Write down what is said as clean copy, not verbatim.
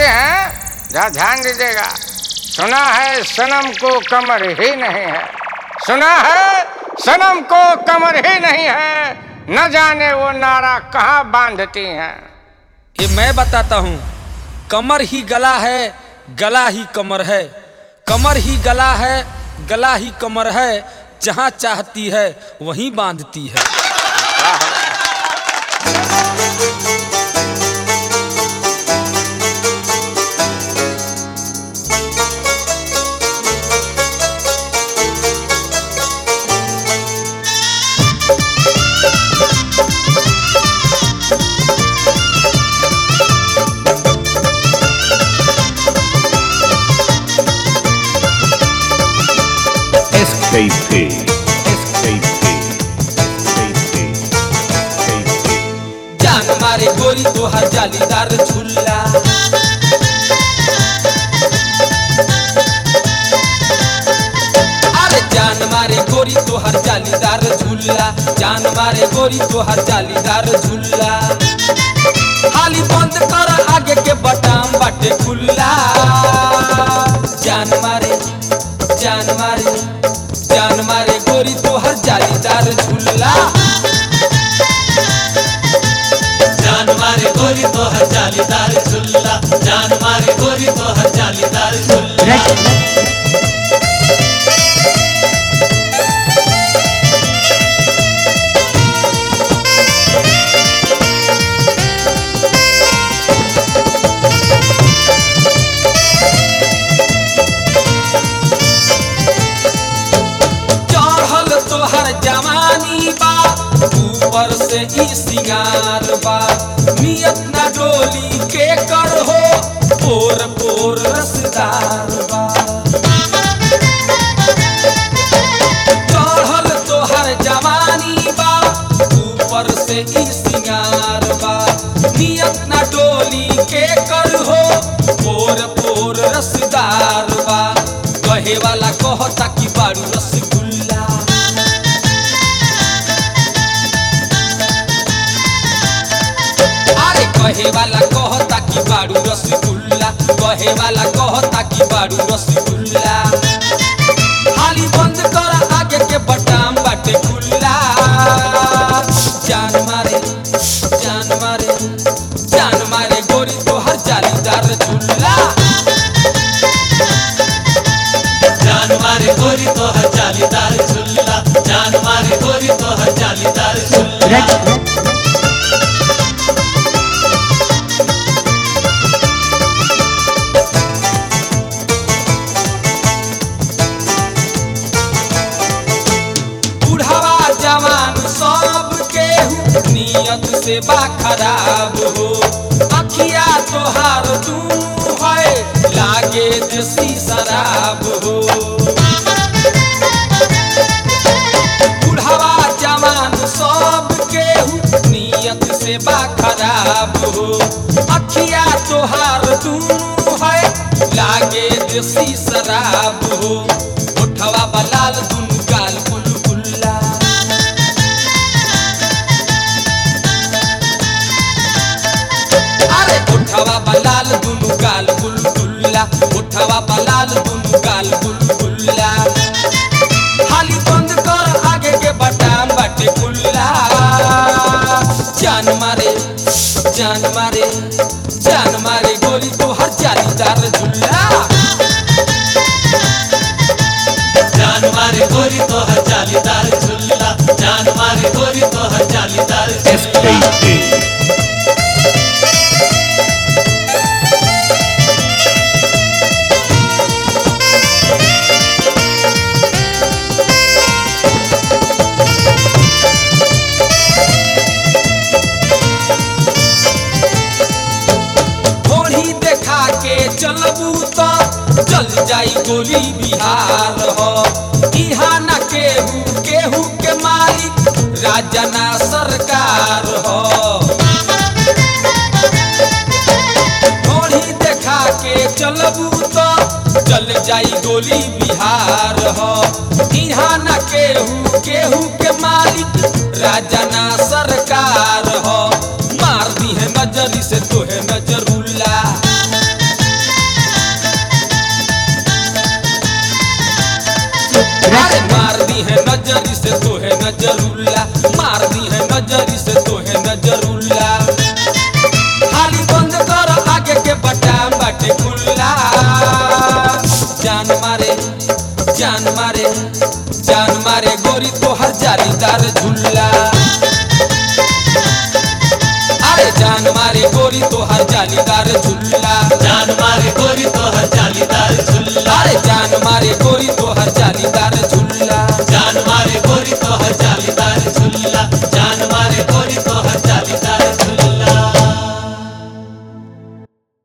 कहते हैं, जरा ध्यान दीजिएगा। सुना है सनम को कमर ही नहीं है, सुना है सनम को कमर ही नहीं है, न जाने वो नारा कहाँ बांधती हैं। ये मैं बताता हूँ, कमर ही गला है, गला ही कमर है, कमर ही गला है, गला ही कमर है, जहाँ चाहती है वहीं बांधती है। जान मारे गोरी तोहर जालीदार झूला, अरे जान मारे गोरी तोहर जालीदार झूला, जान मारे गोरी तोहर जालीदार झूला। हाली बंद कर आगे के बटाम बाटे खुला। जान मारे जान मारे जान मारे गोरी तोहर जालीदार झूला, जान मारे गोरी तोहर जालीदार झूला, जान मारे गोरी तोहर जालीदार झूला। चढ़ल तोहर जवानी बा, ऊपर से ई सिंगार बा, नियत ना डोली के कर हो, पोर पोर रसदार बा। चढ़ल तोहर जवानी बा, ऊपर से ई सिंगार बा, नियत ना डोली के कर हो, पोर पोर रसदार बा। कहे वाला कहता कि बारू रसगुल्ला, अरे कहे वाला कहता कि बारू रसगुल्ला, कहे वाला कहता कि बारू रसगुल्ला। हाली बंद कर आगे के बटाम बाटे खुला। जान मारे जान मारे जान मारे गोरी तोहर जालीदार झूला, जान मारे गोरी तोहर जालीदार झूला, जान मारे गोरी तोहर जालीदार झूला। बुढ़ावा जवान सब केहू नियत से बा खराब हो, अखिया तोहार दूनु है लागे देसी शराब हो। बुढ़ावा जवान सब केहू नियत से बा खराब हो, अखिया तोहार दूनु है लागे देसी शराब हो। उठवा बलाल दुनु गाल बुलबुल्ला, अरे उठवा बलाल दुनु गाल बुलबुल्ला, उठवा बलाल दुनु गाल बुलबुल्ला। हाली बंद कर आगे के बटाम बाटे खुला। जान मारे जान मारे जान मारे गोरी तोहर जालीदार झूला, जान मारे गोरी तोहर जालीदार झूला, जान मारे गोरी तोहर जालीदार झूला। घोड़ी देखा के चलबू तो चल जाई गोली बिहार हो। इहा न केहू केहू के मालिक, राजा ना सरकार हो। घोड़ी देखा के चलबू तो चल जाई गोली बिहार हो। इहा न केहू केहू के मालिक, राजा ना सरकार हो। मार दी है नजरी से तोहे नजरुल्ला, है नजरी से तोहे नजरुल्ला, मार दी है नजरी से तोहे नजरुल्ला। हाली बंद कर आगे के बटाम बाटे खुल्ला। जान मारे जान मारे जान मारे गोरी तोहर जालीदार झुल्ला। अरे जान मारे गोरी तोहर जालीदार झुल्ला। जान मारे गोरी तोहर जालीदार झुल्ला। अरे